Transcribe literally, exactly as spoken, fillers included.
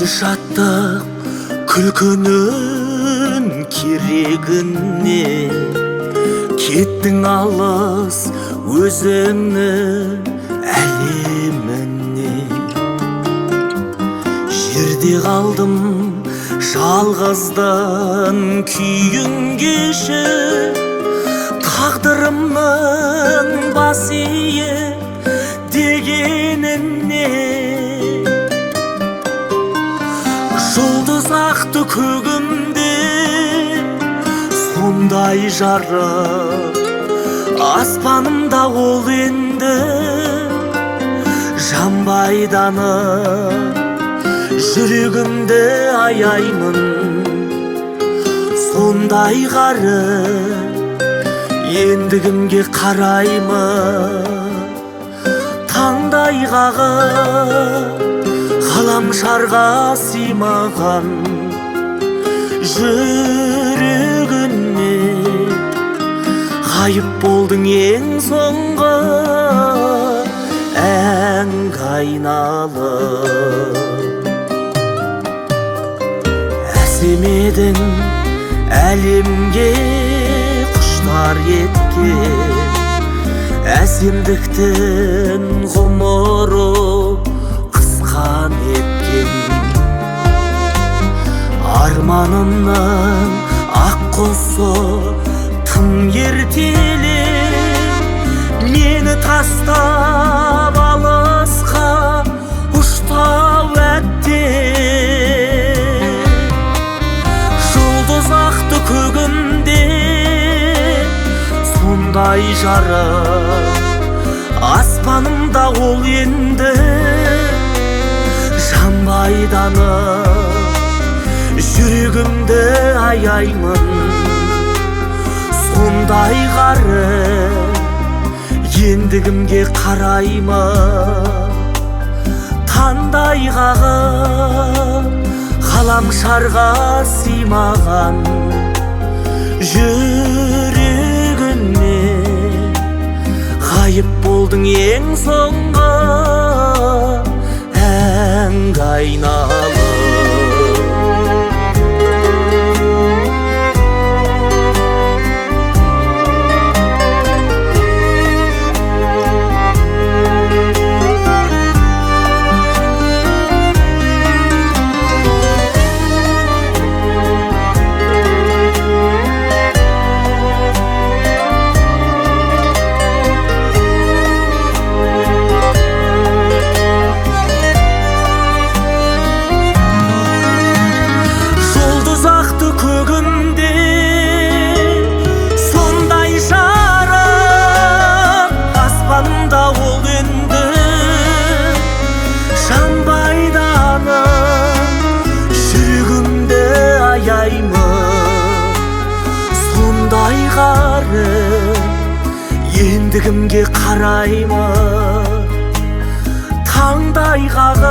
шаттық күлкінің керегіне кеттің алыс өзіңнің әлеміне. Жерде қалдым жалғыздың күйін кешіп, тағдырымның бас иіп дегеніне. Жұлдыз ақты көгімде сондай жарық, аспанымда ол енді жанбайданып. Жүрегімді аяймын сондай ғарып, ендігімге қараймын таңдай қағып. Ғаламшарға сыймаған жүрегіне ғайып болдың ең соңғы әнге айналып. Әсем едің әлемге құштар еткен, әсемдіктің ғұмыры қысқан еткен. Арманымның ақ құсы тым ертелеп, мені тастап алысқа ұштау әттен. Жұлдыз ақты көгімде сондай жарық, аспанымда ол енді жанбайданып. Жүрегімді аяймын сондай ғарып, ендігімге қараймын таңдай қағып. Ғаламшарға сыймаған жүрегіне ғайып болдың ең соңғы әнге айналып. Сондай ғарып, ендігімге қараймын таңдай қағып.